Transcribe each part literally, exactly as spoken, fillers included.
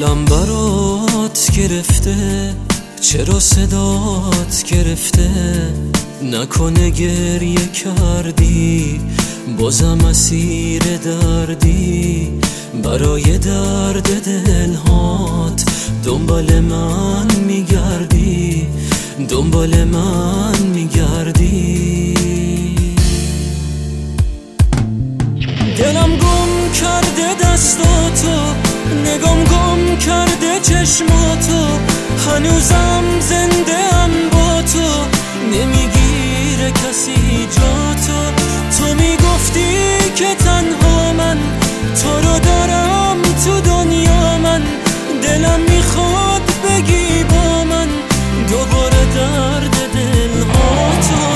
دلم برات گرفته، چرا صدات گرفته؟ نکنه گریه کردی، بازم اسیر دردی. برای درد دلهات دنبال من میگردی، دنبال من میگردی. دلم گم کرده دستاتو، نگام گم کرده چشماتو. هنوزم زنده ام با تو، نمیگیره کسی جاتو. تو میگفتی که تنها من تو رو دارم تو دنیا. من دلم میخواد بگی با من دوباره درد دلهاتو.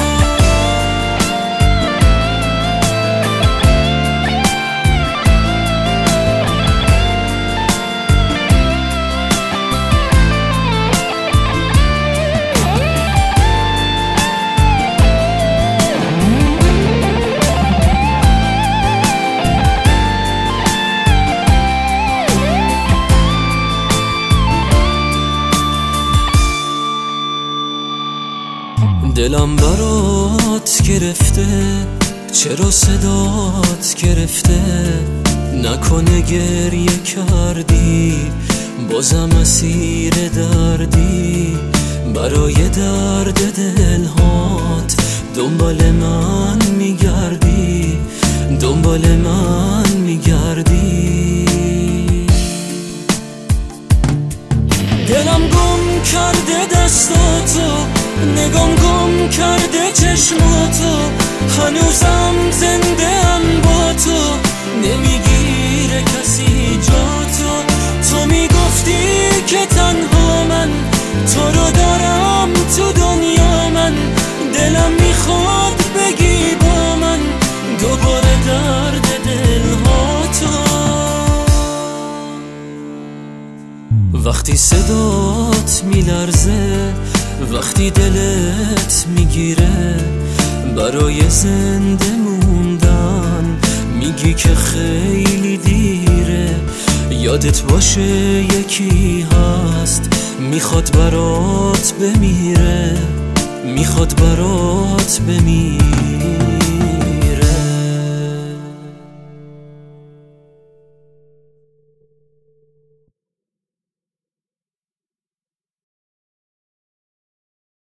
دلم برات گرفته، چرا صدات گرفته؟ نکنه گریه کردی، بازم اسیر دردی. برای درد دلهات دنبال من میگردی، دنبال من میگردی. دلم گم کرده دستاتو، نگام گم کرده چشماتو. هنوزم زنده ام با تو، نمیگیره کسی جاتو. تو میگفتی که تنها من تو رو دارم تو دنیا. من دلم میخواد بگی با من دوباره درد دلهاتو. وقتی صدات میلرزه، وقتی دلت میگیره، برای زنده موندن میگی که خیلی دیره. یادت باشه یکی هست میخواد برات بمیره، میخواد برات بمیره.